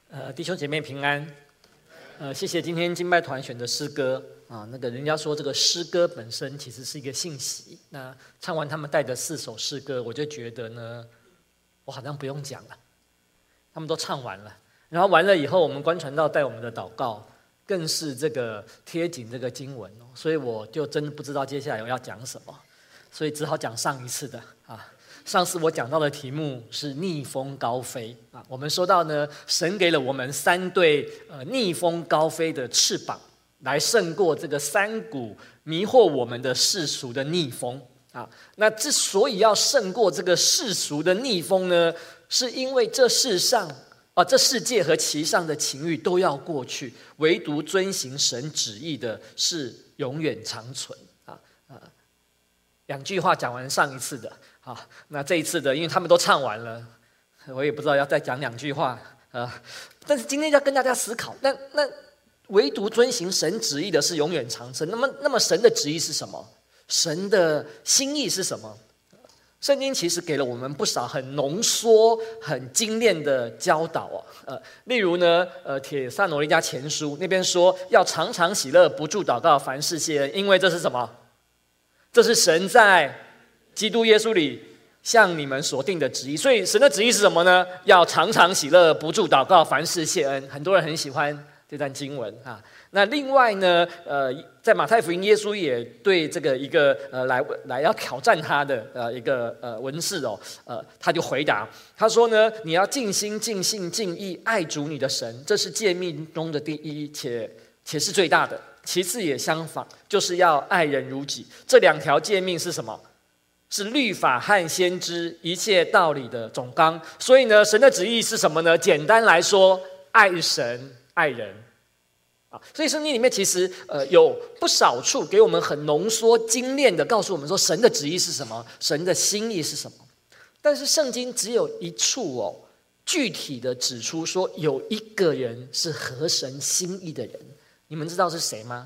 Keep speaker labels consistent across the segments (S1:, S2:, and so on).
S1: 弟兄姐妹平安。谢谢今天敬拜团选的诗歌啊。人家说这个诗歌本身其实是一个信息。那唱完他们带的4首诗歌，我就觉得呢，我好像不用讲了，他们都唱完了。然后完了以后，我们关传道带我们的祷告，更是这个贴紧这个经文哦，所以我就真的不知道接下来我要讲什么，所以只好讲上一次的啊。上次我讲到的题目是逆风高飞啊，我们说到呢，神给了我们3对逆风高飞的翅膀，来胜过这个3股迷惑我们的世俗的逆风啊。那之所以要胜过这个世俗的逆风呢，是因为这世界和其上的情欲都要过去，唯独遵行神旨意的是永远长存啊。2句话讲完上一次的。好，那这一次的，因为他们都唱完了，我也不知道要再讲2句话但是今天要跟大家思考，那唯独遵行神旨意的是永远长存。那么神的旨意是什么？神的心意是什么？圣经其实给了我们不少很浓缩、很精炼的教导例如呢，帖撒罗尼迦前书那边说，要常常喜乐，不住祷告，凡事谢恩，因为这是什么？这是神在基督耶稣里向你们所定的旨意。所以神的旨意是什么呢？要常常喜乐，不住祷告，凡事谢恩。很多人很喜欢这段经文啊。那另外呢，在马太福音，耶稣也对这个一个来要挑战他的一个文士他就回答，他说呢，你要尽心、尽性、尽意爱主你的神，这是诫命中的第一，且是最大的。其次也相仿，就是要爱人如己。这2条诫命是什么？是律法和先知一切道理的总纲。所以呢，神的旨意是什么呢？简单来说，爱神爱人所以圣经里面其实有不少处给我们很浓缩精炼的告诉我们说，神的旨意是什么，神的心意是什么。但是圣经只有一处具体的指出说，有一个人是合神心意的人。你们知道是谁吗？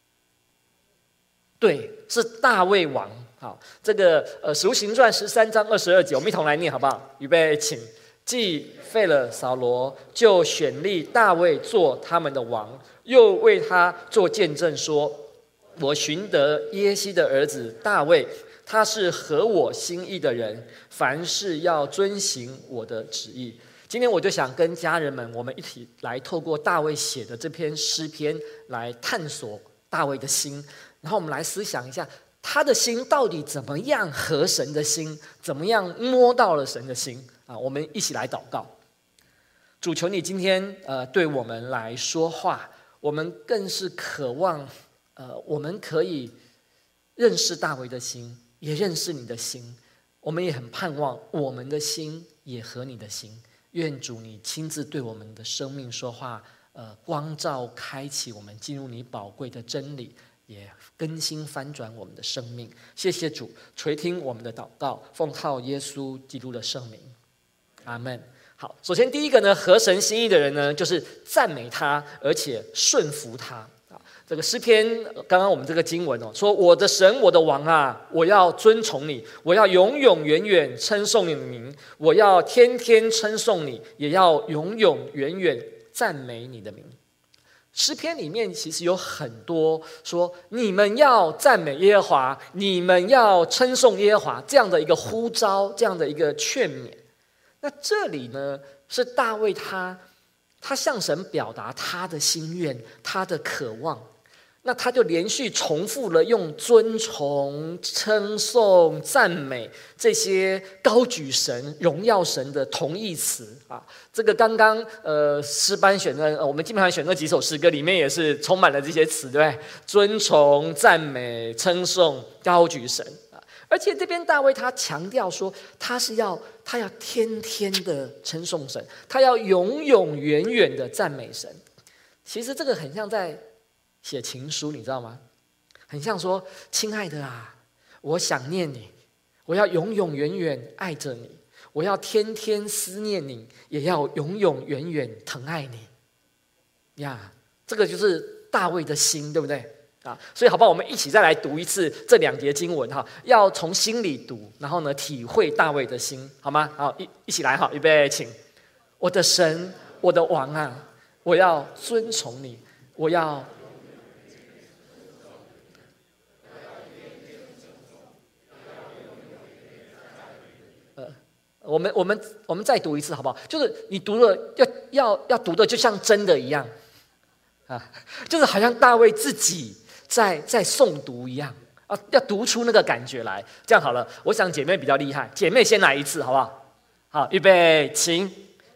S1: 对，是大卫王。好，这个使徒行传13章22节，我们一同来念好不好？预备，请。既废了扫罗，就选立大卫做他们的王，又为他做见证说，我寻得耶西的儿子大卫，他是合我心意的人，凡事要遵行我的旨意。今天我就想跟家人们，我们一起来透过大卫写的这篇诗篇来探索大卫的心，然后我们来思想一下他的心到底怎么样合神的心，怎么样摸到了神的心我们一起来祷告。主，求你今天对我们来说话，我们更是渴望我们可以认识大卫的心，也认识你的心。我们也很盼望我们的心也合你的心。愿主你亲自对我们的生命说话，光照开启我们进入你宝贵的真理，也更新翻转我们的生命。谢谢主垂听我们的祷告，奉靠耶稣基督的圣名，阿们。好，首先第一个呢，合神心意的人呢，就是赞美他，而且顺服他这个诗篇，刚刚我们这个经文说，我的神，我的王啊，我要尊崇你，我要永永远远称颂你的名，我要天天称颂你，也要永永远远赞美你的名。诗篇里面其实有很多说你们要赞美耶和华，你们要称颂耶和华这样的一个呼召，这样的一个劝勉。那这里呢，是大卫他向神表达他的心愿，他的渴望。那他就连续重复了用尊崇、称颂、赞美这些高举神、荣耀神的同义词这个刚刚诗班选的我们基本上选那几首诗歌里面也是充满了这些词，对不对？尊崇、赞美、称颂、高举神而且这边大卫他强调说，他要天天的称颂神，他要永永远远的赞美神。其实这个很像在写情书，你知道吗？很像说，亲爱的啊，我想念你，我要永永远远爱着你，我要天天思念你，也要永永远远疼爱你呀。这个就是大卫的心，对不对所以好不好，我们一起再来读一次这2节经文要从心里读，然后呢体会大卫的心，好吗？好，一起来预备，请。我的神， 我的王啊，我要尊崇你，我要。我们再读一次好不好？就是你读了要读的就像真的一样啊，就是好像大卫自己在诵读一样啊，要读出那个感觉来。这样好了，我想姐妹比较厉害，姐妹先来一次好不好？好，预备，请。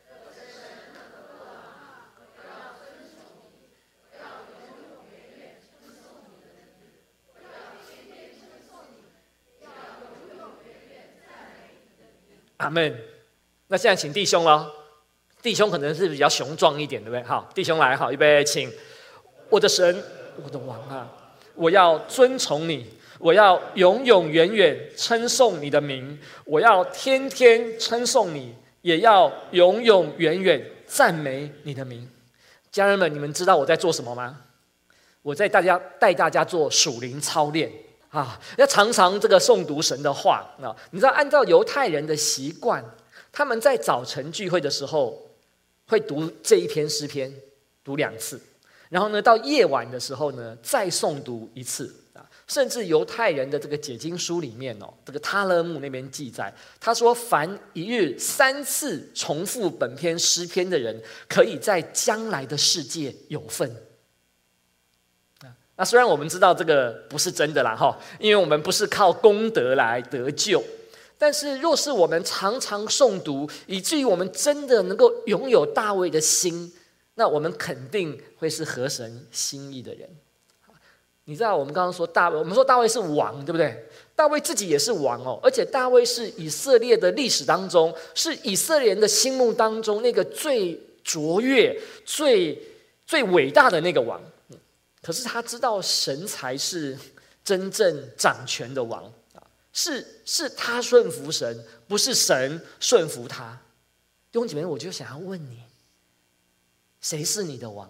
S1: 阿们。那现在请弟兄了，弟兄可能是比较雄壮一点，对不对？好，弟兄来，好，预备，请。我的神，我的王啊，我要尊崇你，我要永永远远称颂你的名，我要天天称颂你，也要永永远远赞美你的名。家人们，你们知道我在做什么吗？我在带大家做属灵操练。要常常这个诵读神的话啊！你知道，按照犹太人的习惯，他们在早晨聚会的时候会读这一篇诗篇，读2次，然后呢，到夜晚的时候呢，再诵读1次啊。甚至犹太人的这个解经书里面这个他勒木那边记载，他说，凡一日3次重复本篇诗篇的人，可以在将来的世界有份。那虽然我们知道这个不是真的啦，因为我们不是靠功德来得救，但是若是我们常常诵读，以至于我们真的能够拥有大卫的心，那我们肯定会是合神心意的人。你知道我们刚刚说我们说大卫是王，对不对？大卫自己也是王而且大卫是以色列的历史当中，是以色列人的心目当中那个最卓越、最伟大的那个王。可是他知道神才是真正掌权的王，是他顺服神，不是神顺服他。弟兄姐妹，我就想要问你，谁是你的王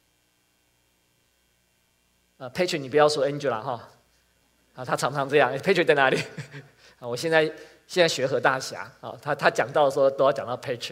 S1: ？Patrick， 你不要说 Angela 他常常这样。Patrick 在哪里？我现在学和大侠他讲到的时候都要讲到 Patrick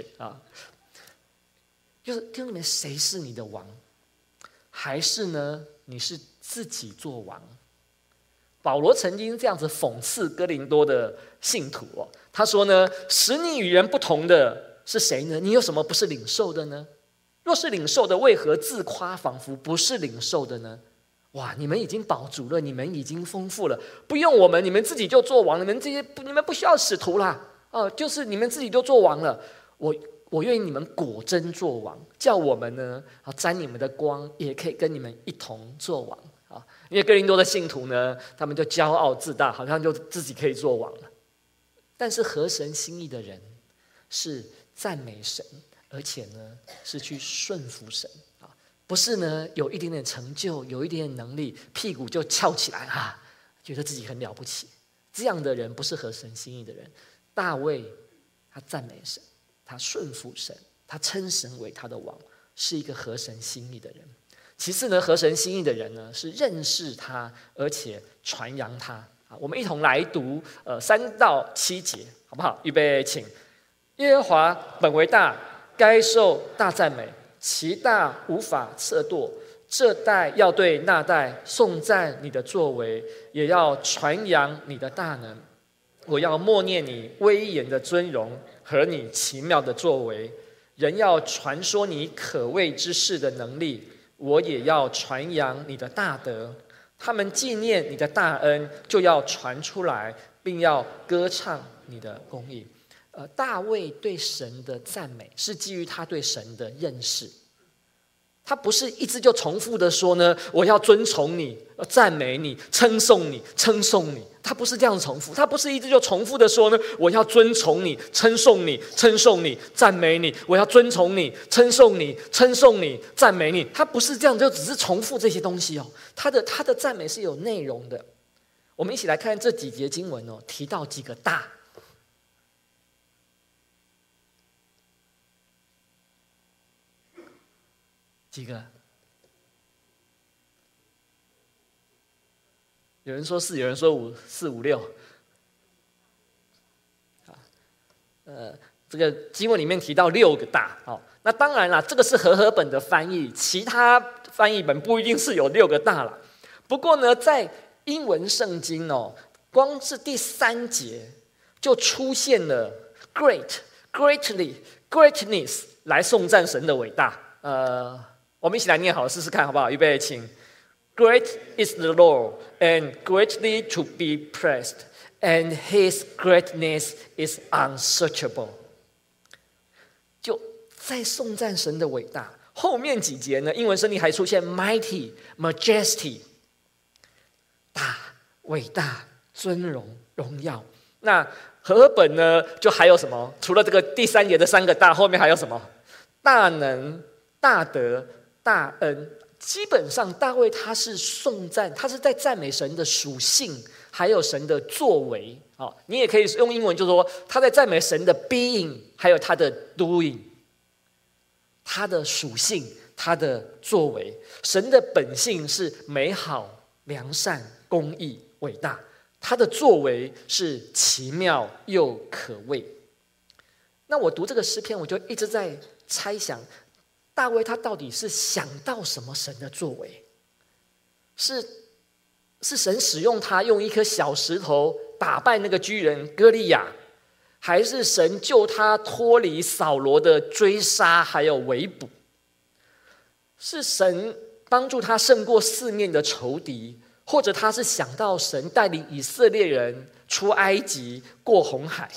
S1: 就是弟兄姐妹，谁是你的王？还是呢，你是自己做王？保罗曾经这样子讽刺哥林多的信徒他说呢，使你与人不同的是谁呢？你有什么不是领受的呢？若是领受的，为何自夸，仿佛不是领受的呢？哇，你们已经饱足了，你们已经丰富了，不用我们，你们自己就做王，你们不需要使徒啦就是你们自己就做王了。我愿意你们果真做王，叫我们呢沾你们的光，也可以跟你们一同做王因为哥林多的信徒呢，他们就骄傲自大，好像就自己可以做王了。但是合神心意的人是赞美神，而且呢是去顺服神不是呢有一点点成就，有一点点能力，屁股就翘起来觉得自己很了不起。这样的人不是合神心意的人。大卫他赞美神，他顺服神，他称神为他的王，是一个合神心意的人。其次呢，合神心意的人呢，是认识他，而且传扬他我们一同来读3到7节，好不好？预备，请。耶和华本为大，该受大赞美，其大无法测度。这代要对那代颂赞你的作为，也要传扬你的大能。我要默念你威严的尊荣和你奇妙的作为，人要传说你可畏之事的能力，我也要传扬你的大德。他们纪念你的大恩，就要传出来，并要歌唱你的公义。大卫对神的赞美是基于他对神的认识，他不是一直就重复的说呢，我要尊崇你，赞美你，称颂你，称颂你。他不是这样重复，他不是一直就重复的说呢，我要尊崇你，称颂你，称颂你，赞美你，我要尊崇你，称颂你，称颂你，赞美你。他不是这样，就只是重复这些东西他的赞美是有内容的。我们一起来看这几节经文提到几个大。几个？有人说4，有人说5，4、5、6。这个经文里面提到6个大那当然啦，这个是和合本的翻译，其他翻译本不一定是有6个大啦。不过呢，在英文圣经哦，光是第3节就出现了 great、greatly、greatness 来颂赞神的伟大。我们一起来念好了，试试看好不好？预备，请。Great is the Lord, and greatly to be praised, and His greatness is unsearchable。就在颂赞神的伟大。后面几节呢，英文圣经还出现 mighty、majesty， 大、伟大、尊荣、荣耀。那和合本呢，就还有什么？除了这个第3节的3个大，后面还有什么？大能、大德、大恩。基本上大卫他是颂赞，他是在赞美神的属性，还有神的作为。你也可以用英文就说他在赞美神的 being， 还有他的 doing， 他的属性，他的作为。神的本性是美好、良善、公义、伟大，他的作为是奇妙又可畏。那我读这个诗篇，我就一直在猜想，大卫他到底是想到什么神的作为？是神使用他用一颗小石头打败那个巨人歌利亚，还是神救他脱离扫罗的追杀还有围捕？是神帮助他胜过4面的仇敌，或者他是想到神带领以色列人出埃及过红海？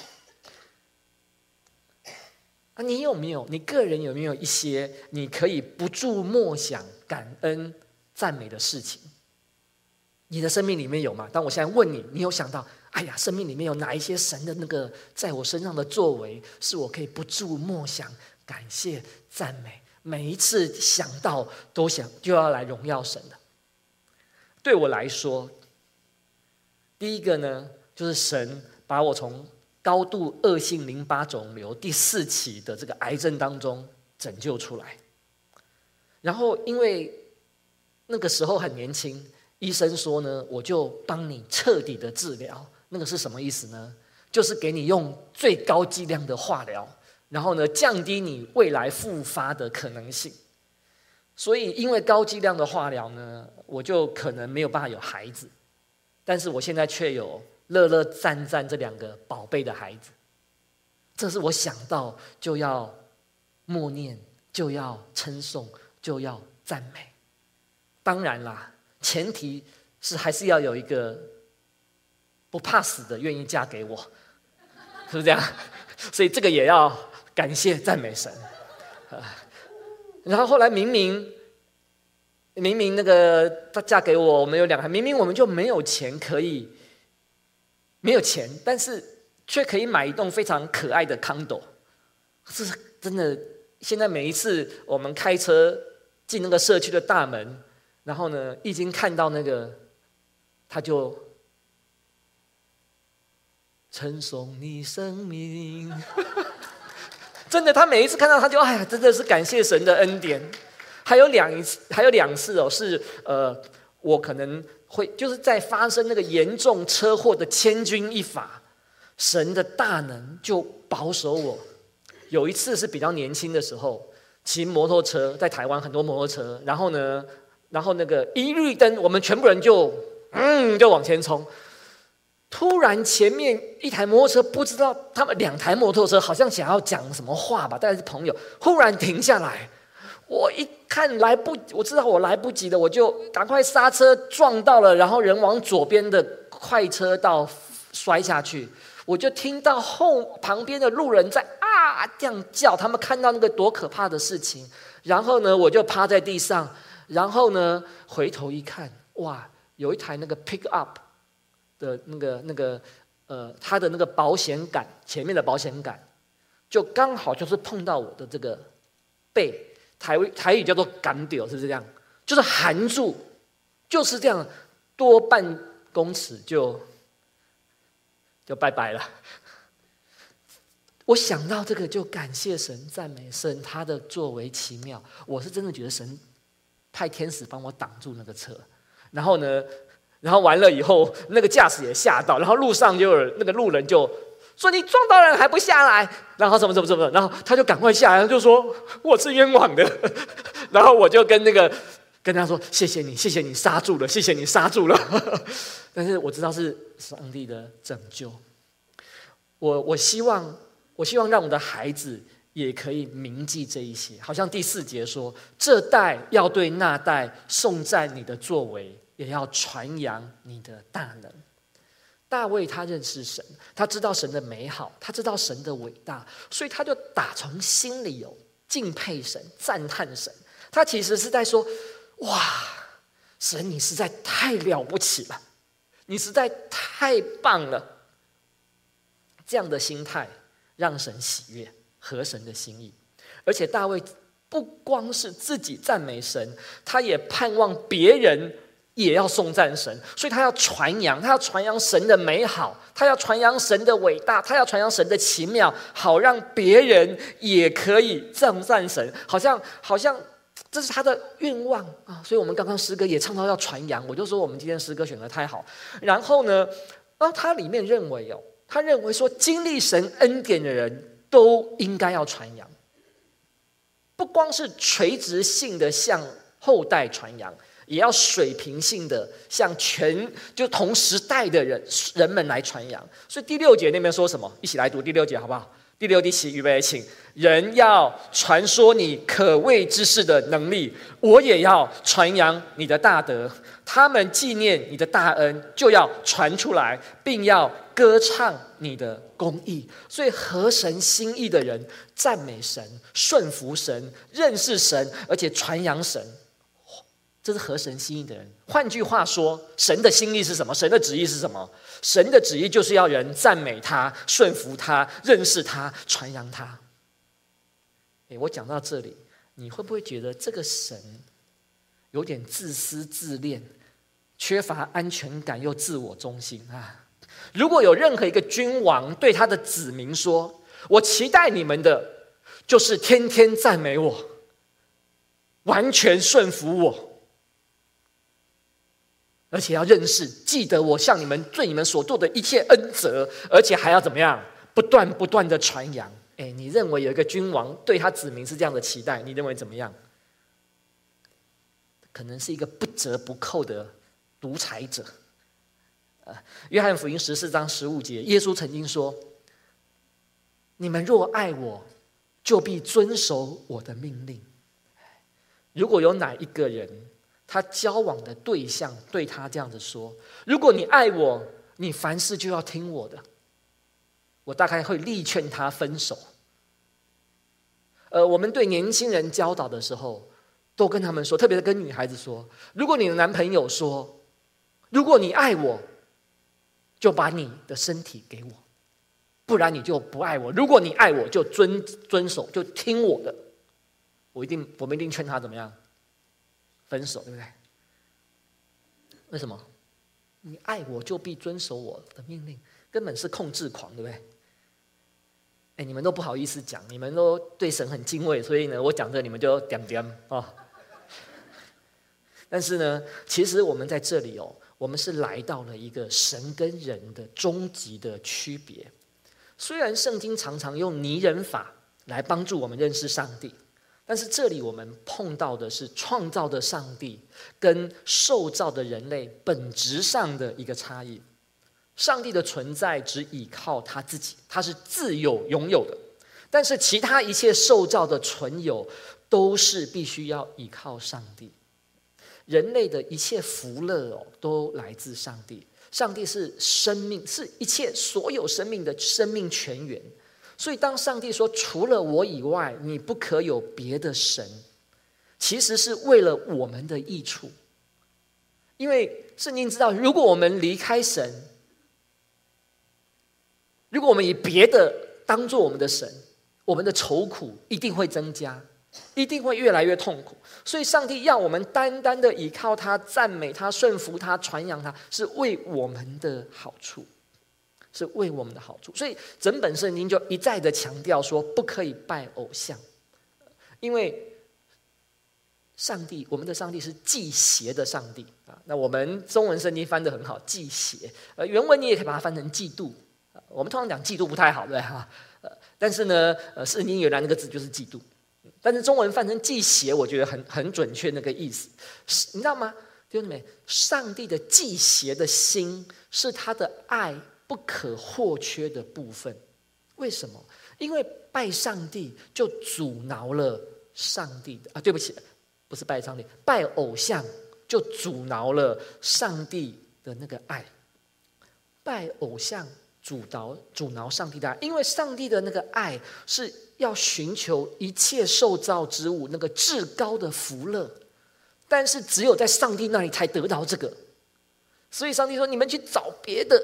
S1: 你个人有没有一些你可以不住默想、感恩、赞美的事情？你的生命里面有吗？当我现在问你，你有想到，哎呀，生命里面有哪一些神的那个在我身上的作为，是我可以不住默想、感谢、赞美，每一次想到都就要来荣耀神的？对我来说，第一个呢，就是神把我从高度恶性淋巴肿瘤第4期的这个癌症当中拯救出来。然后因为那个时候很年轻，医生说呢，我就帮你彻底的治疗。那个是什么意思呢？就是给你用最高剂量的化疗，然后呢降低你未来复发的可能性。所以因为高剂量的化疗呢，我就可能没有办法有孩子，但是我现在却有乐乐赞赞这2个宝贝的孩子。这是我想到就要默念，就要称颂，就要赞美。当然啦，前提是还是要有一个不怕死的愿意嫁给我，是不是这样？所以这个也要感谢赞美神。然后后来明明那个她嫁给我，我们有2个孩子，明明我们就没有钱，但是却可以买一栋非常可爱的 condo。这是真的。现在每一次我们开车进那个社区的大门，然后呢，已经看到那个，他就称颂你生命。真的，他每一次看到他就哎呀，真的是感谢神的恩典。还有2次哦，是我可能会就是在发生那个严重车祸的千钧一发，神的大能就保守我。有一次是比较年轻的时候，骑摩托车，在台湾很多摩托车，然后那个一绿灯，我们全部人就往前冲。突然前面一台摩托车，不知道他们2台摩托车好像想要讲什么话吧，大概是朋友，忽然停下来。我一看我知道我来不及了，我就赶快刹车撞到了，然后人往左边的快车道摔下去。我就听到旁边的路人在这样叫，他们看到那个多可怕的事情。然后呢，我就趴在地上，然后呢回头一看，哇，有一台那个 pick up 的它的那个保险杆，前面的保险杆就刚好就是碰到我的这个背，台语叫做杆掉，是不是这样？就是含住，就是这样，多半公尺就拜拜了。我想到这个就感谢神，赞美神，他的作为奇妙。我是真的觉得神派天使帮我挡住那个车，然后完了以后，那个驾驶也吓到，然后路上就有那个路人就说你撞到人还不下来，然后怎么，然后他就赶快下来，就说我是冤枉的。然后我就跟他说谢谢你刹住了，谢谢你刹住了。但是我知道是上帝的拯救。我希望让我的孩子也可以铭记这一些，好像第4节说，这代要对那代颂赞你的作为，也要传扬你的大能。大卫他认识神，他知道神的美好，他知道神的伟大，所以他就打从心里敬佩神，赞叹神。他其实是在说，哇，神你实在太了不起了，你实在太棒了。这样的心态让神喜悦，合神的心意。而且大卫不光是自己赞美神，他也盼望别人也要颂赞神，所以他要传扬神的美好，他要传扬神的伟大，他要传扬神的奇妙，好让别人也可以颂赞神，好像这是他的愿望啊。所以我们刚刚诗歌也唱到要传扬，我就说我们今天诗歌选得太好。然后呢，他里面认为说，经历神恩典的人都应该要传扬，不光是垂直性的向后代传扬，也要水平性的向就同时代的人们来传扬。所以第6节那边说什么？一起来读第6节好不好？第6、第7，预备请。人要传说你可畏之事的能力，我也要传扬你的大德。他们纪念你的大恩，就要传出来，并要歌唱你的公义。所以合神心意的人赞美神，顺服神，认识神，而且传扬神，这是合神心意的人。换句话说，神的心意是什么？神的旨意是什么？神的旨意就是要人赞美他，顺服他，认识他，传扬他。我讲到这里，你会不会觉得这个神有点自私自恋，缺乏安全感又自我中心啊？如果有任何一个君王对他的子民说，我期待你们的就是天天赞美我，完全顺服我，而且要认识记得我向你们对你们所做的一切恩泽，而且还要怎么样？不断的传扬。你认为有一个君王对他子民是这样的期待，你认为怎么样？可能是一个不折不扣的独裁者。约翰福音14章15节，耶稣曾经说，你们若爱我，就必遵守我的命令。如果有哪一个人他交往的对象对他这样子说，如果你爱我，你凡事就要听我的，我大概会力劝他分手。我们对年轻人教导的时候，都跟他们说，特别是跟女孩子说，如果你的男朋友说，如果你爱我，就把你的身体给我，不然你就不爱我。如果你爱我，就遵守，就听我的。我们一定劝他怎么样？分手，对不对？为什么？你爱我就必遵守我的命令，根本是控制狂，对不对？你们都不好意思讲，你们都对神很敬畏，所以呢，我讲这你们就点点啊。但是呢，其实我们在这里我们是来到了一个神跟人的终极的区别。虽然圣经常常用拟人法来帮助我们认识上帝，但是这里我们碰到的是创造的上帝跟受造的人类本质上的一个差异。上帝的存在只依靠他自己，他是自有拥有的，但是其他一切受造的存有都是必须要依靠上帝。人类的一切福乐都来自上帝，上帝是生命，是一切所有生命的生命泉源。所以当上帝说除了我以外你不可有别的神，其实是为了我们的益处。因为圣经知道，如果我们离开神，如果我们以别的当作我们的神，我们的愁苦一定会增加，一定会越来越痛苦。所以上帝要我们单单的依靠他，赞美他，顺服他，传扬他，是为我们的好处，是为我们的好处。所以整本圣经就一再的强调说，不可以拜偶像，因为上帝，我们的上帝是忌邪的上帝啊。那我们中文圣经翻得很好，忌邪。原文你也可以把它翻成嫉妒。 我们通常讲嫉妒不太好，对哈，但是呢，圣经原来那个字就是嫉妒，但是中文翻成忌邪，我觉得很准确那个意思，你知道吗？弟兄姊妹，上帝的忌邪的心是他的爱不可或缺的部分。为什么？因为拜上帝就阻挠了上帝的对不起，不是拜上帝，拜偶像就阻挠了上帝的那个爱。拜偶像阻挠上帝的爱，因为上帝的那个爱是要寻求一切受造之物那个至高的福乐。但是只有在上帝那里才得到这个，所以上帝说：“你们去找别的，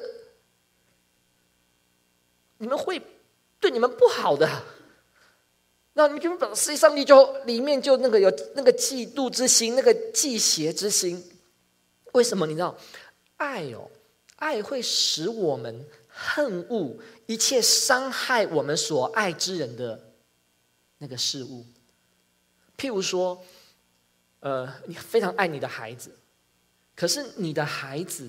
S1: 你们会对你们不好的。”那你们就实际上帝就里面就那个有那个嫉妒之心，那个忌邪之心。为什么？你知道，爱会使我们恨恶一切伤害我们所爱之人的那个事物。譬如说。你非常爱你的孩子，可是你的孩子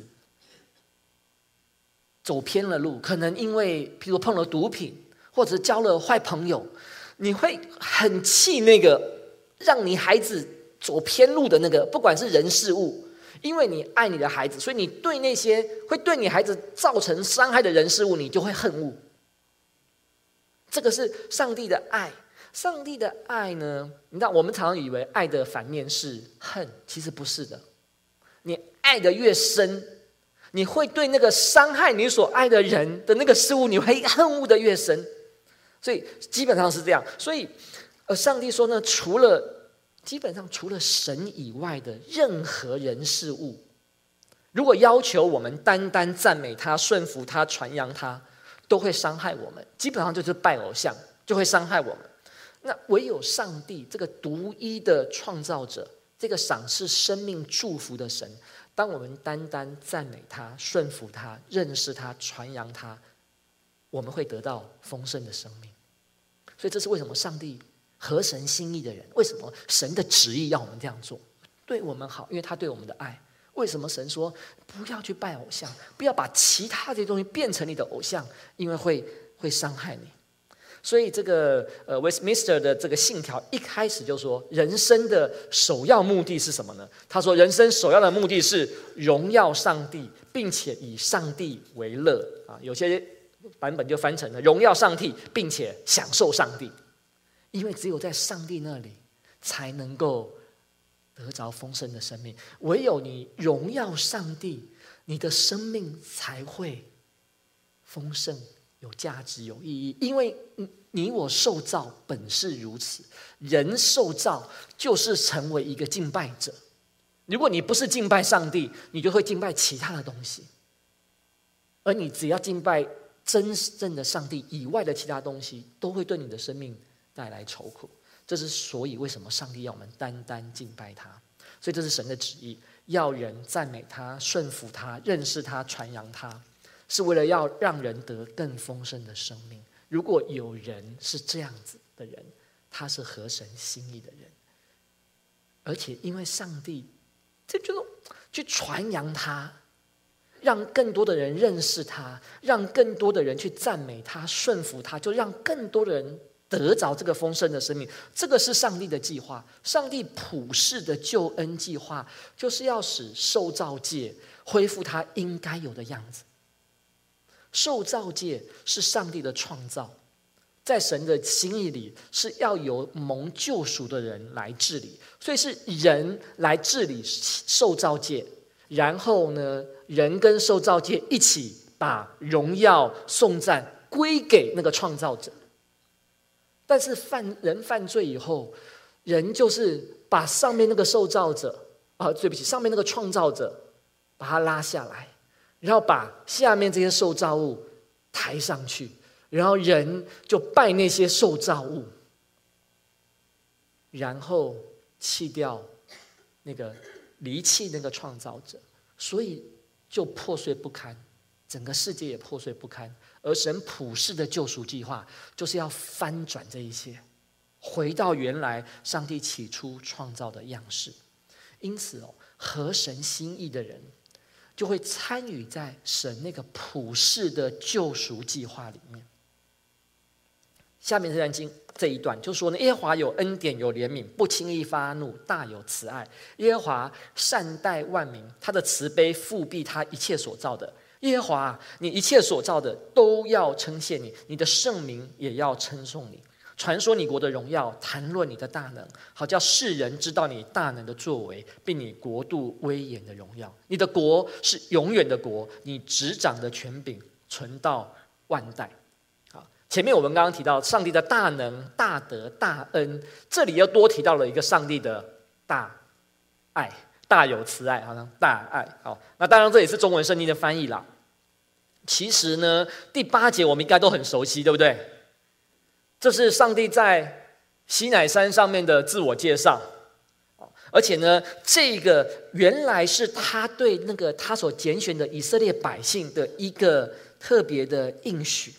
S1: 走偏了路，可能因为譬如碰了毒品，或者交了坏朋友，你会很气那个让你孩子走偏路的那个，不管是人事物，因为你爱你的孩子，所以你对那些会对你孩子造成伤害的人事物，你就会恨恶。这个是上帝的爱。上帝的爱呢？你知道，我们常常以为爱的反面是恨，其实不是的。你爱的越深，你会对那个伤害你所爱的人的那个事物，你会恨恶的越深。所以基本上是这样。所以，上帝说呢，基本上除了神以外的任何人事物，如果要求我们单单赞美他、顺服他、传扬他，都会伤害我们。基本上就是拜偶像，就会伤害我们。那唯有上帝这个独一的创造者，这个赏赐生命祝福的神，当我们单单赞美他、顺服他、认识他、传扬他，我们会得到丰盛的生命。所以这是为什么上帝合神心意的人，为什么神的旨意要我们这样做，对我们好，因为他对我们的爱。为什么神说不要去拜偶像，不要把其他这些东西变成你的偶像，因为会伤害你。所以这个Westminster 的这个信条一开始就说，人生的首要目的是什么呢？他说，人生首要的目的是荣耀上帝，并且以上帝为乐啊。有些版本就翻成了荣耀上帝，并且享受上帝，因为只有在上帝那里才能够得着丰盛的生命。唯有你荣耀上帝，你的生命才会丰盛。有价值有意义，因为你我受造本是如此，人受造就是成为一个敬拜者。如果你不是敬拜上帝，你就会敬拜其他的东西，而你只要敬拜真正的上帝以外的其他东西，都会对你的生命带来愁苦。这是所以为什么上帝要我们单单敬拜他，所以这是神的旨意，要人赞美他、顺服他、认识他、传扬他，是为了要让人得更丰盛的生命。如果有人是这样子的人，他是合神心意的人，而且因为上帝这就是去传扬他，让更多的人认识他，让更多的人去赞美他、顺服他，就让更多的人得着这个丰盛的生命。这个是上帝的计划，上帝普世的救恩计划，就是要使受造界恢复他应该有的样子。受造界是上帝的创造，在神的心意里是要由蒙救赎的人来治理，所以是人来治理受造界，然后呢，人跟受造界一起把荣耀颂赞归给那个创造者。但是人犯罪以后，人就是把上面那个受造者对不起，上面那个创造者把他拉下来，然后把下面这些受造物抬上去，然后人就拜那些受造物，然后离弃那个创造者，所以就破碎不堪，整个世界也破碎不堪。而神普世的救赎计划就是要翻转这一切，回到原来上帝起初创造的样式。因此合神心意的人， 就会参与在神那个普世的救赎计划里面。下面这一段就说呢，耶和华有恩典有怜悯，不轻易发怒，大有慈爱。耶和华善待万民，他的慈悲复庇他一切所造的。耶和华，你一切所造的都要称谢你，你的圣名也要称颂你，传说你国的荣耀，谈论你的大能，好叫世人知道你大能的作为，并你国度威严的荣耀。你的国是永远的国，你执掌的权柄存到万代。前面我们刚刚提到上帝的大能、大德、大恩，这里又多提到了一个上帝的大爱，大有慈爱，好像大爱。好，那当然这也是中文圣经的翻译啦。其实呢，第8节我们应该都很熟悉，对不对？这是上帝在西乃山上面的自我介绍，而且呢，这个原来是他对那个他所拣选的以色列百姓的一个特别的应许。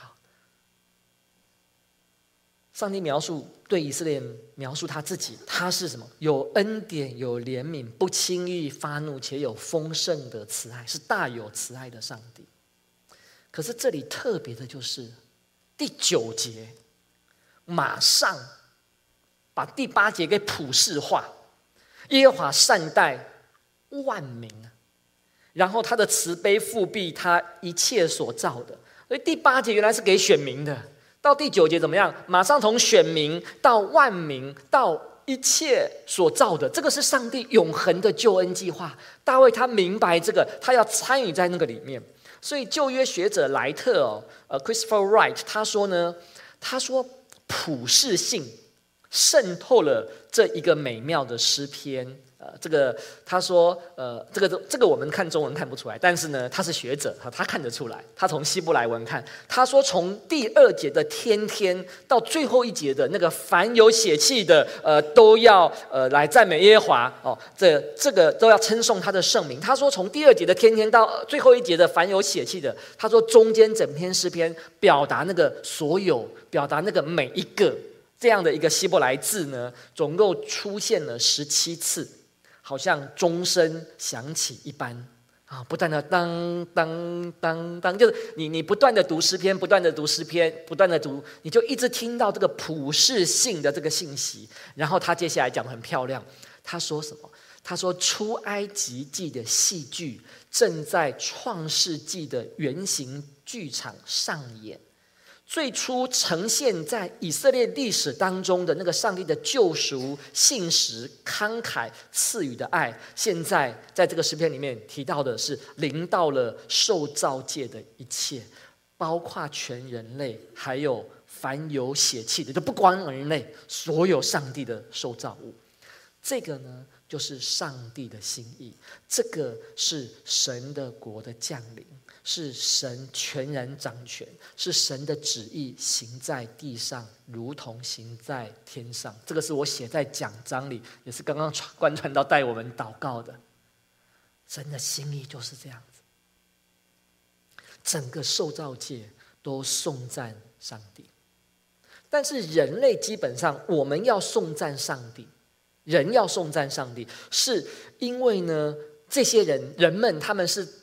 S1: 上帝对以色列人描述他自己，他是什么？有恩典，有怜悯，不轻易发怒，且有丰盛的慈爱，是大有慈爱的上帝。可是这里特别的就是第9节，马上把第8节给普世化。耶和华善待万民，然后他的慈悲复庇他一切所造的。所以第8节原来是给选民的。到第9节怎么样？马上从选民到万民到一切所造的，这个是上帝永恒的救恩计划。大卫他明白这个，他要参与在那个里面。所以旧约学者莱特Christopher Wright 他说呢，他说普世性渗透了这一个美妙的诗篇。这个他说，这个我们看中文看不出来，但是呢，他是学者，他看得出来。他从希伯来文看，他说从第2节的天天到最后一节的那个凡有血气的，都要来赞美耶和华哦，这个都要称颂他的圣名。他说从第2节的天天到最后一节的凡有血气的，他说中间整篇诗篇表达那个所有，表达那个每一个这样的一个希伯来字呢，总共出现了17次。好像钟声响起一般啊，不断的当当当当，就是你不断的读诗篇，不断的读诗篇，不断的读，你就一直听到这个普世性的这个信息。然后他接下来讲得很漂亮，他说什么？他说出埃及记的戏剧正在创世纪的原型剧场上演。最初呈现在以色列历史当中的那个上帝的救赎、信实、慷慨赐予的爱，现在在这个诗篇里面提到的是临到了受造界的一切，包括全人类，还有凡有血气的，就不光人类，所有上帝的受造物。这个呢，就是上帝的心意，这个是神的国的降临。是神全然掌权，是神的旨意行在地上，如同行在天上。这个是我写在讲章里，也是刚刚关传道带我们祷告的。神的心意就是这样子，整个受造界都颂赞上帝。但是人类基本上，我们要颂赞上帝，人要颂赞上帝，是因为呢，这些人们他们是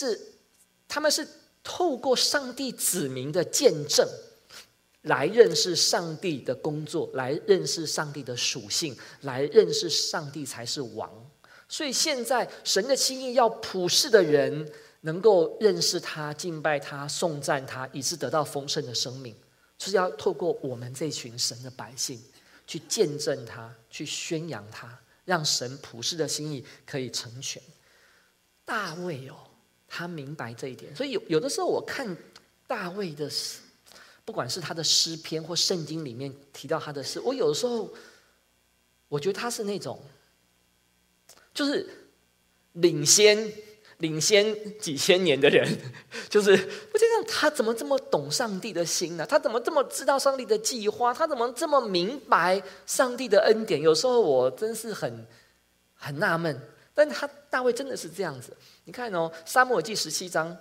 S1: 透过上帝子民的见证，来认识上帝的工作，来认识上帝的属性，来认识上帝才是王。所以现在神的心意要普世的人能够认识他、敬拜他、颂赞他，以致得到丰盛的生命，就是要透过我们这群神的百姓去见证他，去宣扬他，让神普世的心意可以成全。大卫他明白这一点，所以有的时候我看大卫的，不管是他的诗篇或圣经里面提到他的事，我有的时候我觉得他是那种，就是领先几千年的人，就是我觉得他怎么这么懂上帝的心呢？他怎么这么知道上帝的计划？他怎么这么明白上帝的恩典？有时候我真是很纳闷。但大卫真的是这样子，你看撒母耳记17章，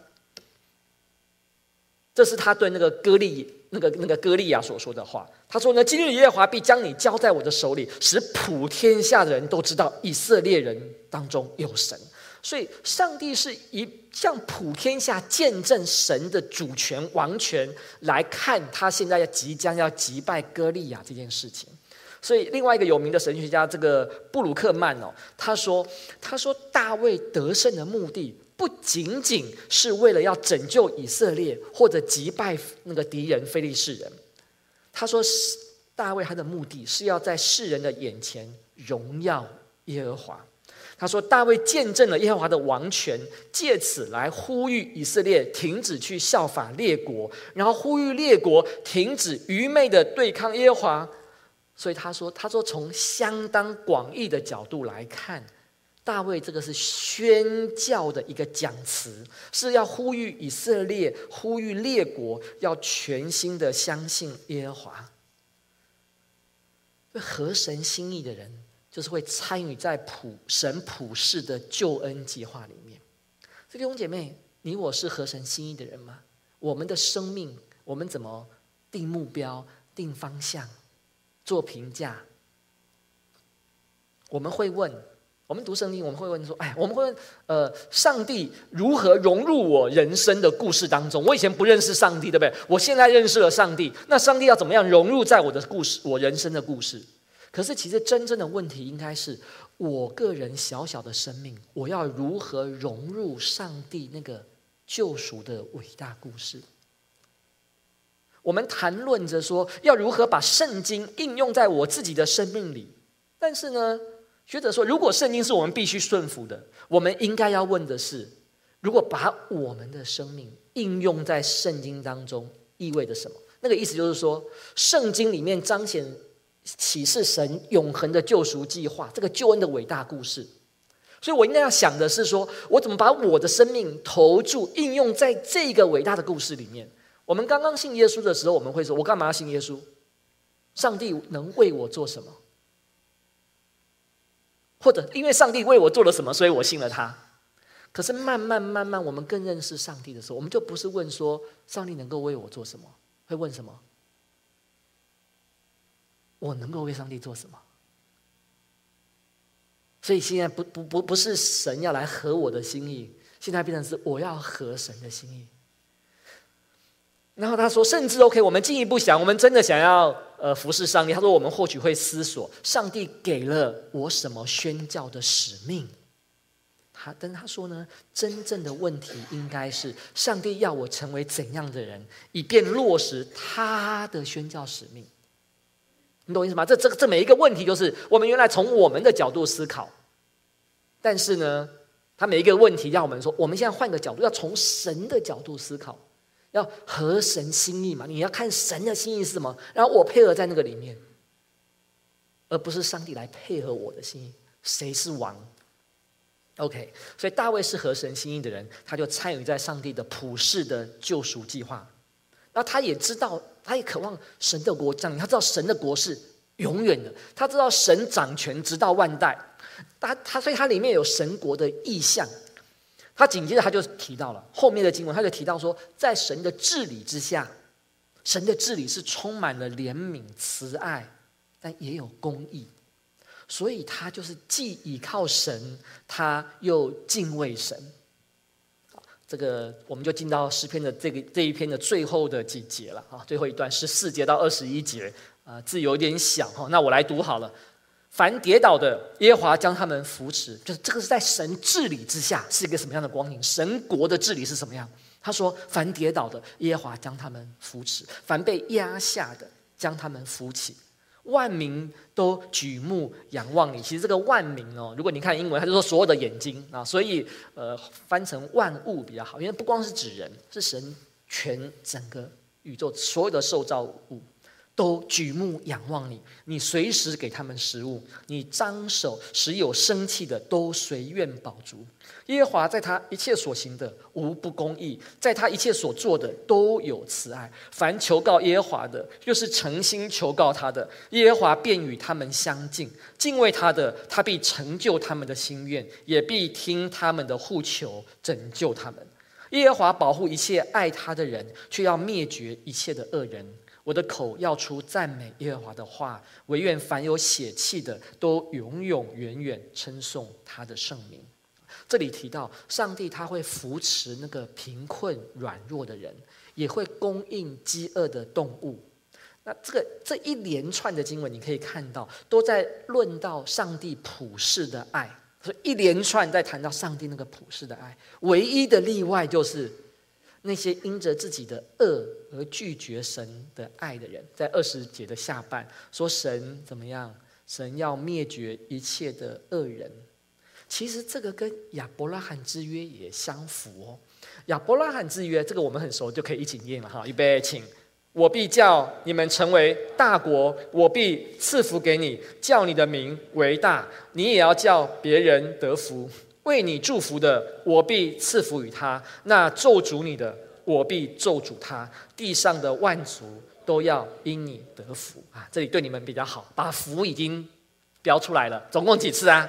S1: 这是他对那个歌利亚所说的话。他说呢，今日耶和华必将你交在我的手里，使普天下的人都知道以色列人当中有神。 所以上帝是向普天下见证神的主权王权来看他现在即将要击败歌利亚这件事情。所以另外一个有名的神学家这个布鲁克曼他说大卫得胜的目的不仅仅是为了要拯救以色列或者击败那个敌人非利士人，他说大卫他的目的是要在世人的眼前荣耀耶和华。他说大卫见证了耶和华的王权，借此来呼吁以色列停止去效法列国，然后呼吁列国停止愚昧的对抗耶和华。所以他说从相当广义的角度来看，大卫这个是宣教的一个讲词，是要呼吁以色列，呼吁列国要全心的相信耶和华。合神心意的人就是会参与在神普世的救恩计划里面。所以弟兄姐妹，你我是合神心意的人吗？我们的生命，我们怎么定目标、定方向、做评价？我们会问，我们读圣经，我们会问说：我们会问，上帝如何融入我人生的故事当中？我以前不认识上帝，对不对？我现在认识了上帝，那上帝要怎么样融入在我的故事，我人生的故事？可是其实真正的问题应该是我个人小小的生命，我要如何融入上帝那个救赎的伟大故事？我们谈论着说要如何把圣经应用在我自己的生命里，但是呢，学者说，如果圣经是我们必须顺服的，我们应该要问的是，如果把我们的生命应用在圣经当中，意味着什么？那个意思就是说，圣经里面彰显启示神永恒的救赎计划，这个救恩的伟大故事。所以我应该要想的是说，我怎么把我的生命投注应用在这个伟大的故事里面。我们刚刚信耶稣的时候，我们会说，我干嘛要信耶稣？上帝能为我做什么？或者因为上帝为我做了什么，所以我信了他。可是慢慢我们更认识上帝的时候，我们就不是问说上帝能够为我做什么，会问什么？我能够为上帝做什么？所以现在不是神要来合我的心意，现在变成是我要合神的心意。然后他说，甚至 OK， 我们进一步想，我们真的想要服侍上帝。他说，我们或许会思索，上帝给了我什么宣教的使命？但他说呢，真正的问题应该是，上帝要我成为怎样的人，以便落实他的宣教使命。你懂我意思吗？这每一个问题就是我们原来从我们的角度思考，但是呢，他每一个问题让我们说，我们现在换个角度，要从神的角度思考，要合神心意嘛。你要看神的心意是什么，然后我配合在那个里面，而不是上帝来配合我的心意。谁是王 ？OK， 所以大卫是合神心意的人，他就参与在上帝的普世的救赎计划。然后他也知道，他也渴望神的国降临。他知道神的国是永远的，他知道神掌权直到万代。所以他里面有神国的意象。他紧接着他就提到了后面的经文，他就提到说，在神的治理之下，神的治理是充满了怜悯、慈爱，但也有公义。所以他就是既倚靠神，他又敬畏神。这个我们就进到诗篇的这一篇的最后的几节了啊，最后一段14节到21节字有点小那我来读好了。凡跌倒的，耶和华将他们扶持，就是这个是在神治理之下是一个什么样的光景？神国的治理是什么样？他说：凡跌倒的，耶和华将他们扶持；凡被压下的，将他们扶起。万民都举目仰望你。其实这个万民如果你看英文，他就说所有的眼睛所以翻成万物比较好，因为不光是指人，是神全整个宇宙所有的受造物都举目仰望你，你随时给他们食物，你张手使有生气的都随愿饱足。耶和华在他一切所行的无不公义，在他一切所做的都有慈爱。凡求告耶和华的，又是诚心求告他的，耶和华便与他们相近。敬畏他的，他必成就他们的心愿，也必听他们的呼求，拯救他们。耶和华保护一切爱他的人，却要灭绝一切的恶人。我的口要出赞美耶和华的话，惟愿凡有血气的都永永远远称颂他的圣名。 这里提到上帝他会扶持那个贫困软弱的人，也会供应饥饿的动物。那这一连串的经文你可以看到，都在论到上帝普世的爱，所以一连串在谈到上帝那个普世的爱。唯一的例外就是那些因着自己的恶而拒绝神的爱的人，在20节的下半说神怎么样？神要灭绝一切的恶人。其实这个跟亚伯拉罕之约也相符哦。亚伯拉罕之约这个我们很熟，就可以一起念了哈。预备，请。我必叫你们成为大国，我必赐福给你，叫你的名为大，你也要叫别人得福。为你祝福的，我必赐福于他；那咒诅你的，我必咒诅他。地上的万族都要因你得福啊！这里对你们比较好，把福已经标出来了。总共几次啊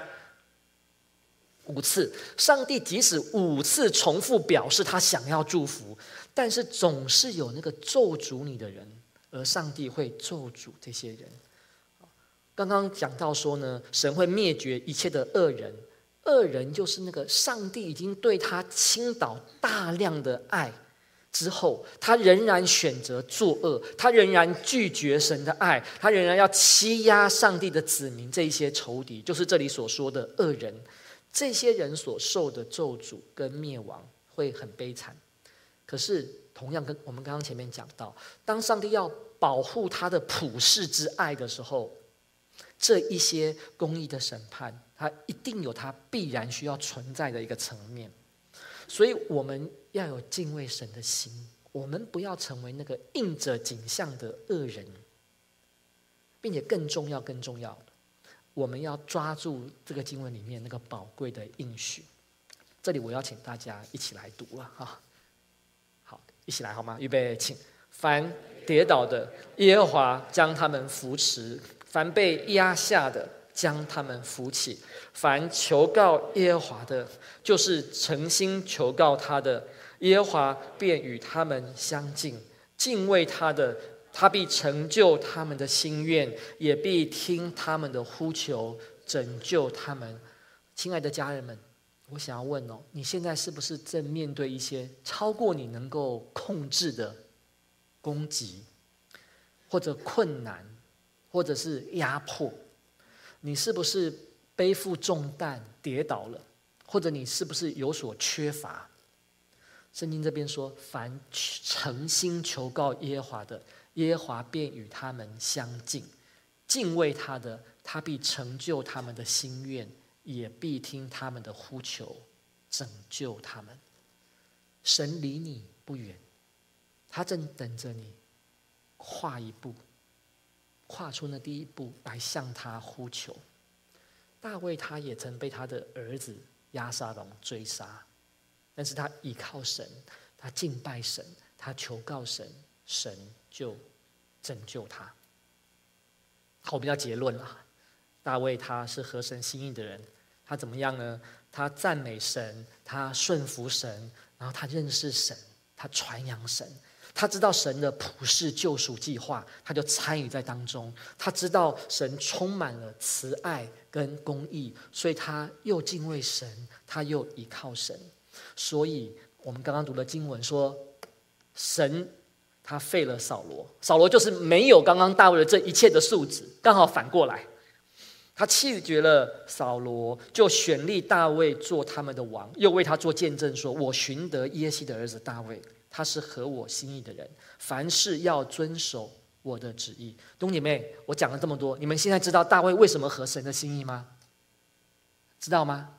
S1: ？5次。上帝即使5次重复表示他想要祝福，但是总是有那个咒诅你的人，而上帝会咒诅这些人。刚刚讲到说呢，神会灭绝一切的恶人，恶人就是那个上帝已经对他倾倒大量的爱之后，他仍然选择作恶，他仍然拒绝神的爱，他仍然要欺压上帝的子民，这一些仇敌就是这里所说的恶人。这些人所受的咒诅跟灭亡会很悲惨。可是同样跟我们刚刚前面讲到，当上帝要保护他的普世之爱的时候，这一些公义的审判，它一定有它必然需要存在的一个层面。所以我们要有敬畏神的心，我们不要成为那个应着景象的恶人，并且更重要的，我们要抓住这个经文里面那个宝贵的应许。这里我要请大家一起来读了哈。好，一起来好吗？预备，请。凡跌倒的，耶和华将他们扶持；凡被压下的，将他们扶起。凡求告耶和华的，就是诚心求告他的，耶和华便与他们相近。敬畏他的，他必成就他们的心愿，也必听他们的呼求，拯救他们。亲爱的家人们，我想要问哦，你现在是不是正面对一些超过你能够控制的攻击，或者困难，或者是压迫？你是不是背负重担跌倒了？或者你是不是有所缺乏？圣经这边说，凡诚心求告耶和华的，耶和华便与他们相近。敬畏他的，他必成就他们的心愿，也必听他们的呼求，拯救他们。神离你不远，他正等着你跨一步，跨出那第一步来向他呼求。大卫他也曾被他的儿子押沙龙追杀，但是他依靠神，他敬拜神，他求告神，神就拯救他。好，我们要结论了。大卫他是合神心意的人，他怎么样呢？他赞美神，他顺服神，然后他认识神，他传扬神。他知道神的普世救赎计划，他就参与在当中。他知道神充满了慈爱跟公义，所以他又敬畏神，他又依靠神。所以我们刚刚读的经文说，神他废了扫罗，扫罗就是没有刚刚大卫的这一切的素质，刚好反过来，他弃绝了扫罗，就选立大卫做他们的王，又为他做见证说，我寻得耶西的儿子大卫，他是合我心意的人，凡事要遵守我的旨意。弟兄姐妹，我讲了这么多，你们现在知道大卫为什么合神的心意吗？知道吗？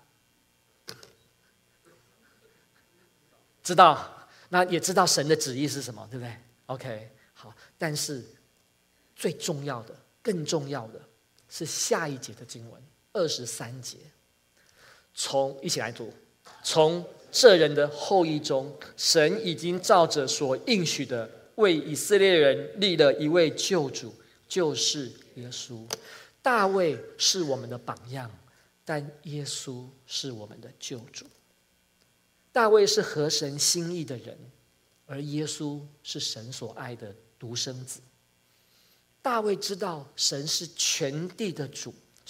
S1: 知道，那也知道神的旨意是什么，对不对 ？OK， 好，但是最重要的、更重要的是下一节的经文23节，一起来读，从这人的后裔中，神已经照着所应许的，为以色列人立了一位救主，就是耶稣。大卫是我们的榜样，但耶稣是我们的救主。大卫是合神心意的人，而耶稣是神所爱的独生子。大卫知道神是全地的主，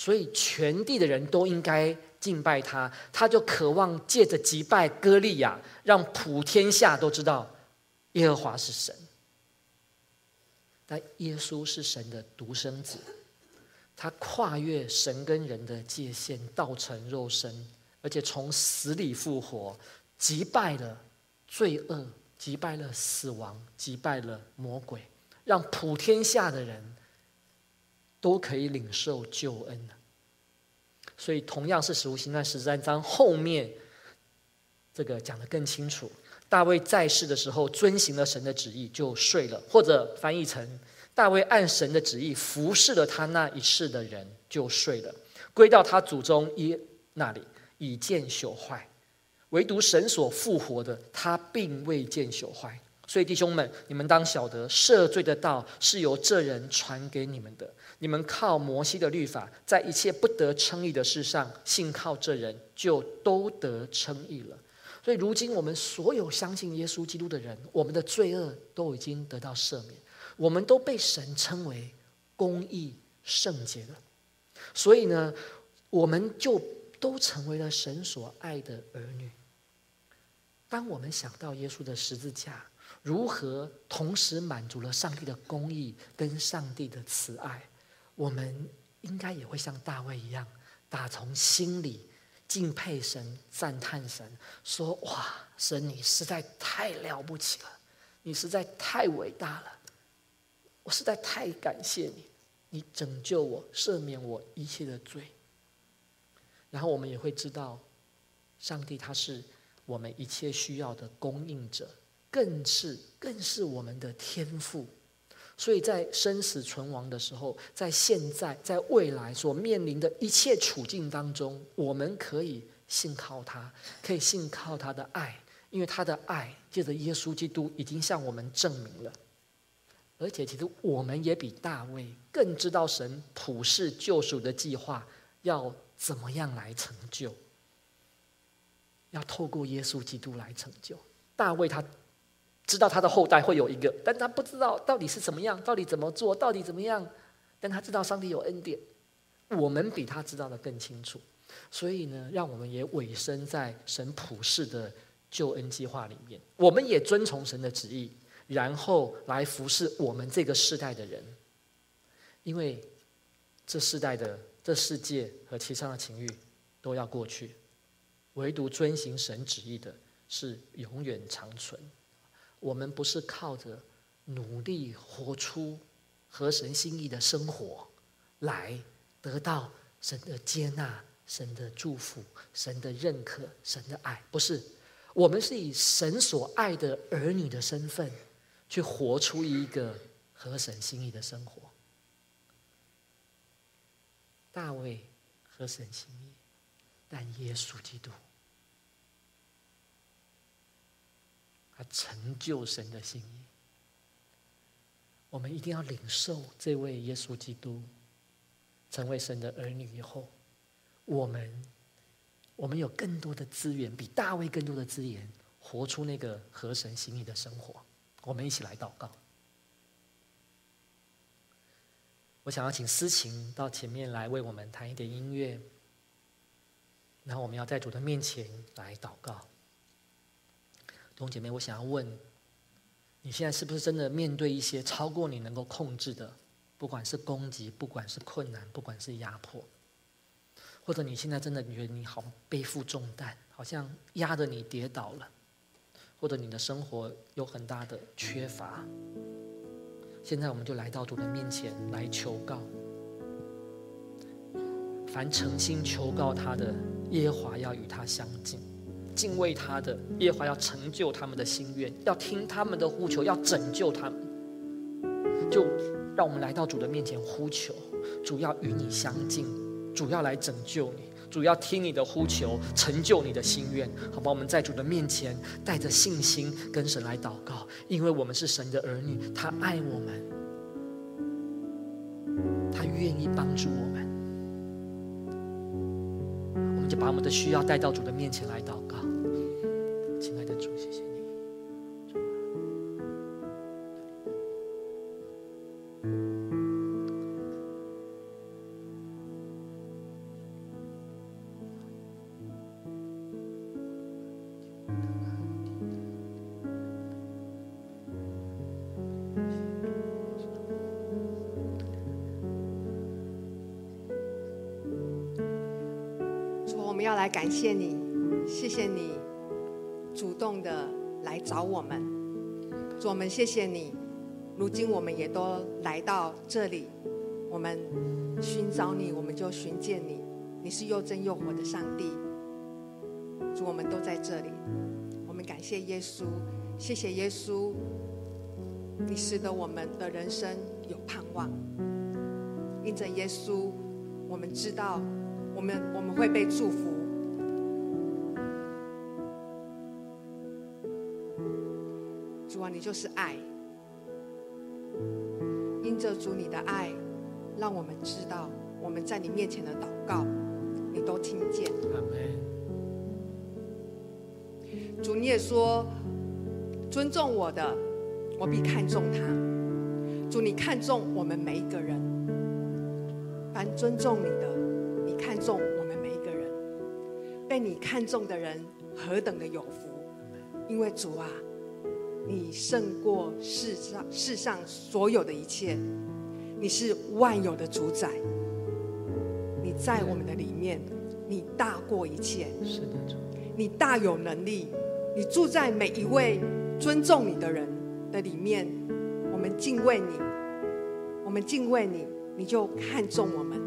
S1: 所以全地的人都应该敬拜他。他就渴望借着击败歌利亚，让普天下都知道耶和华是神。但耶稣是神的独生子，他跨越神跟人的界限，道成肉身，而且从死里复活，击败了罪恶，击败了死亡，击败了魔鬼，让普天下的人都可以领受救恩。所以同样是使徒行传13章后面这个讲得更清楚，大卫在世的时候遵行了神的旨意就睡了，或者翻译成大卫按神的旨意服侍了他那一世的人就睡了，归到他祖宗那里，已见朽坏。唯独神所复活的，他并未见朽坏。所以弟兄们，你们当晓得，赦罪的道是由这人传给你们的。你们靠摩西的律法，在一切不得称义的事上，信靠这人，就都得称义了。所以如今我们所有相信耶稣基督的人，我们的罪恶都已经得到赦免，我们都被神称为公义圣洁了。所以呢，我们就都成为了神所爱的儿女。当我们想到耶稣的十字架如何同时满足了上帝的公义跟上帝的慈爱，我们应该也会像大卫一样，打从心里敬佩神，赞叹神，说：哇，神你实在太了不起了，你实在太伟大了，我实在太感谢你，你拯救我，赦免我一切的罪。然后我们也会知道，上帝他是我们一切需要的供应者，更是我们的天父。所以在生死存亡的时候，在现在在未来所面临的一切处境当中，我们可以信靠他，可以信靠他的爱，因为他的爱借着耶稣基督已经向我们证明了。而且其实我们也比大卫更知道神普世救赎的计划要怎么样来成就，要透过耶稣基督来成就。大卫他知道他的后代会有一个，但他不知道到底是怎么样，到底怎么做，到底怎么样，但他知道上帝有恩典。我们比他知道的更清楚，所以呢，让我们也委身在神普世的救恩计划里面，我们也遵从神的旨意，然后来服侍我们这个世代的人。因为这世代的这世界和其上的情欲都要过去，唯独遵行神旨意的是永远长存。我们不是靠着努力活出合神心意的生活来得到神的接纳、神的祝福、神的认可、神的爱，不是，我们是以神所爱的儿女的身份去活出一个合神心意的生活。大卫合神心意，但耶稣基督他成就神的心意。我们一定要领受这位耶稣基督，成为神的儿女以后，我们有更多的资源，比大卫更多的资源，活出那个合神心意的生活。我们一起来祷告。我想要请思琴到前面来为我们弹一点音乐，然后我们要在主的面前来祷告。弟兄姐妹，我想要问，你现在是不是真的面对一些超过你能够控制的，不管是攻击，不管是困难，不管是压迫，或者你现在真的觉得你好背负重担，好像压得你跌倒了，或者你的生活有很大的缺乏，现在我们就来到主的面前来求告。凡诚心求告他的，耶和华要与他相近；敬畏他的，耶和华要成就他们的心愿，要听他们的呼求，要拯救他们。就让我们来到主的面前呼求，主要与你相近，主要来拯救你，主要听你的呼求，成就你的心愿。好吧，我们在主的面前带着信心跟神来祷告，因为我们是神的儿女，他爱我们，他愿意帮助我们。我们就把我们的需要带到主的面前来祷告。亲爱的主，谢谢你。
S2: 们要来感谢你，谢谢你主动的来找我们。主，我们谢谢你，如今我们也都来到这里，我们寻找你，我们就寻见你，你是又真又活的上帝。主，我们都在这里，我们感谢耶稣，谢谢耶稣，你使得我们的人生有盼望。因着耶稣，我们知道我们会被祝福。主啊，你就是爱，因着主你的爱，让我们知道我们在你面前的祷告你都听见。
S1: 阿们。
S2: 主，你也说尊重我的，我必看重他。主，你看重我们每一个人，凡尊重你的，你看重我们每一个人。被你看重的人何等的有福，因为主啊，你胜过世上所有的一切，你是万有的主宰，你在我们的里面，你大过一切。
S1: 是的，主，
S2: 你大有能力，你住在每一位尊重你的人的里面。我们敬畏你，我们敬畏你，你就看重我们，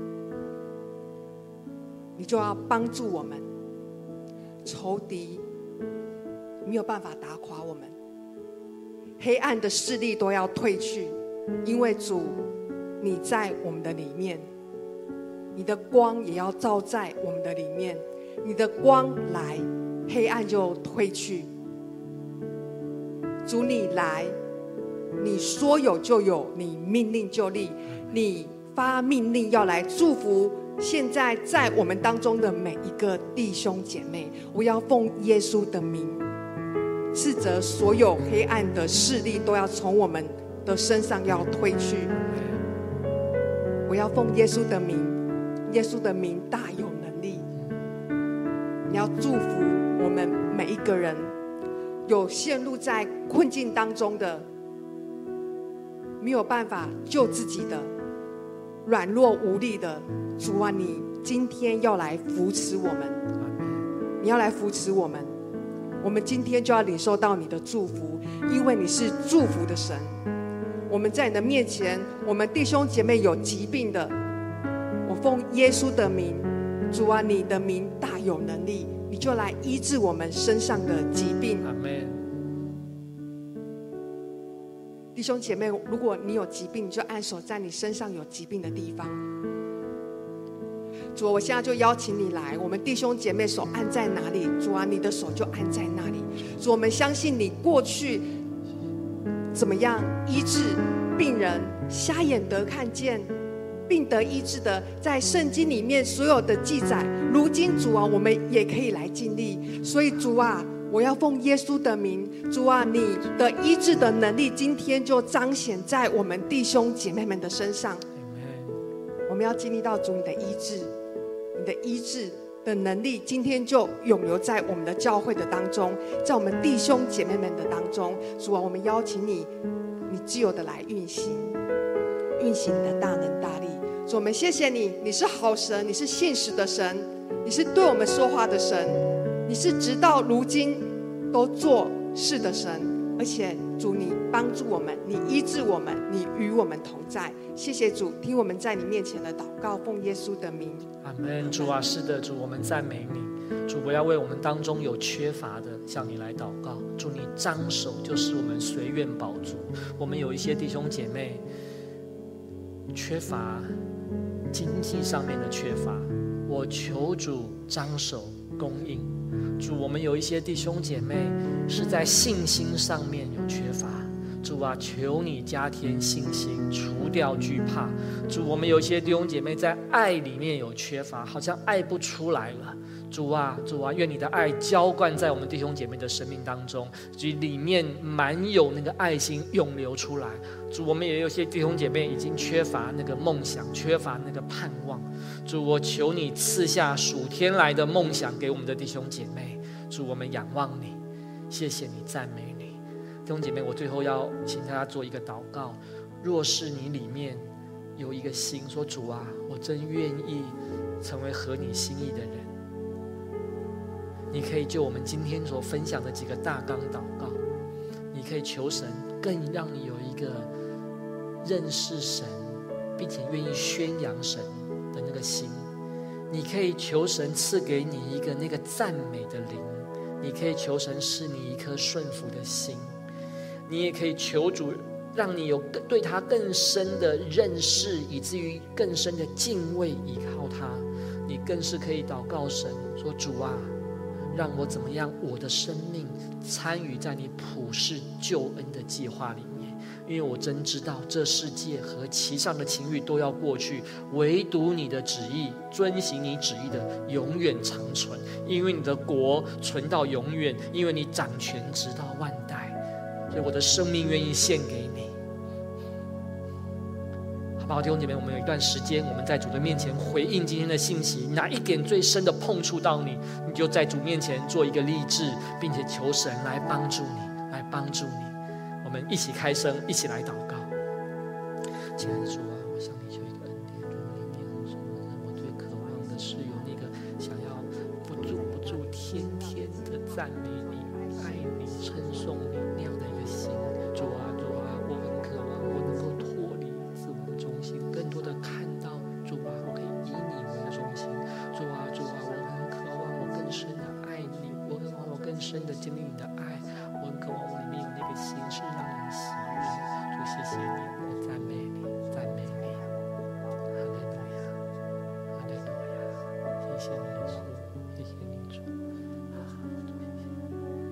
S2: 你就要帮助我们。仇敌没有办法打垮我们，黑暗的势力都要退去，因为主你在我们的里面，你的光也要照在我们的里面。你的光来，黑暗就退去。主你来，你说有就有，你命令就立，你发命令要来祝福现在在我们当中的每一个弟兄姐妹。我要奉耶稣的名，斥责所有黑暗的势力都要从我们的身上要退去。我要奉耶稣的名，耶稣的名大有能力，你要祝福我们每一个人。有陷入在困境当中的，没有办法救自己的，软弱无力的，主啊，你今天要来扶持我们，你要来扶持我们。我们今天就要领受到你的祝福，因为你是祝福的神。我们在你的面前，我们弟兄姐妹有疾病的，我奉耶稣的名，主啊，你的名大有能力，你就来医治我们身上的疾病。
S1: 阿们。
S2: 弟兄姐妹，如果你有疾病，你就按手在你身上有疾病的地方。主啊，我现在就邀请你来，我们弟兄姐妹手按在哪里，主啊，你的手就按在那里。主，我们相信你过去怎么样医治病人，瞎眼得看见，病得医治的，在圣经里面所有的记载，如今主啊，我们也可以来经历。所以主啊，我要奉耶稣的名，主啊，你的医治的能力今天就彰显在我们弟兄姐妹们的身上。我们要经历到主你的医治，你的医治的能力今天就永留在我们的教会的当中，在我们弟兄姐妹们的当中。主啊，我们邀请你，你自由的来运行你的大能大力。主，我们谢谢你，你是好神，你是信实的神，你是对我们说话的神，你是直到如今都做事的神。而且主，你帮助我们，你医治我们，你与我们同在。谢谢主，听我们在你面前的祷告，奉耶稣的名。
S1: 阿们。主啊，是的，主，我们赞美你。主，我要为我们当中有缺乏的向你来祷告。主，你张手就是我们随愿饱足。我们有一些弟兄姐妹缺乏经济上面的缺乏，我求主张手供应。主，我们有一些弟兄姐妹是在信心上面有缺乏，主啊，求你加添信心，除掉惧怕。主，我们有一些弟兄姐妹在爱里面有缺乏，好像爱不出来了。主啊，主啊，愿你的爱浇灌在我们弟兄姐妹的生命当中，主，里面满有那个爱心涌流出来。主，我们也有些弟兄姐妹已经缺乏那个梦想，缺乏那个盼望。主，我求你赐下属天来的梦想给我们的弟兄姐妹。主，我们仰望你，谢谢你，赞美你。弟兄姐妹，我最后要请大家做一个祷告。若是你里面有一个心说，主啊，我真愿意成为合你心意的人， 你可以就我们今天所分享的几个大纲祷告，你可以求神更让你有一个认识神并且愿意宣扬神的那个心。你可以求神赐给你一个那个赞美的灵，你可以求神赐你一颗顺服的心，你也可以求主让你有对他更深的认识，以至于更深的敬畏依靠他。你更是可以祷告神说，主啊，让我怎么样我的生命参与在你普世救恩的计划里面，因为我真知道这世界和其上的情欲都要过去，唯独你的旨意，遵行你旨意的永远长存，因为你的国存到永远，因为你掌权直到万代，所以我的生命愿意献给你。好不好，弟兄姐妹，我们有一段时间，我们在主的面前回应今天的信息，哪一点最深的碰触到你，你就在主面前做一个立志，并且求神来帮助你，来帮助你。我们一起开声，一起来祷告。亲爱的主啊，我向你求一个恩典，主里面很深的人，我最渴望的是有那个想要不住天天的赞美你、爱你、称颂你那样的一个心。主啊，我很渴望我能够脱离自我的中心，更多的看到主啊，我可以以你为中心。主啊，我很渴望我更深的爱你，我渴望我更深的经历你的爱，我很渴望我里面有那个心是让人喜悦的。主，谢谢你，我赞美你，赞美你，哈利路亚，哈利路亚，谢谢你主，谢谢你主，啊，主谢谢你。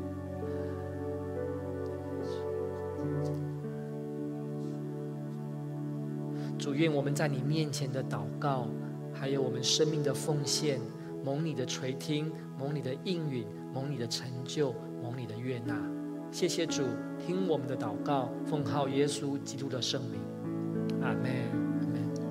S1: 主，愿我们在你面前的祷告，还有我们生命的奉献，蒙你的垂听，蒙你的应允，蒙你的成就，蒙你的悦纳。谢谢主，听我们的祷告，奉靠耶稣基督的圣名，阿们。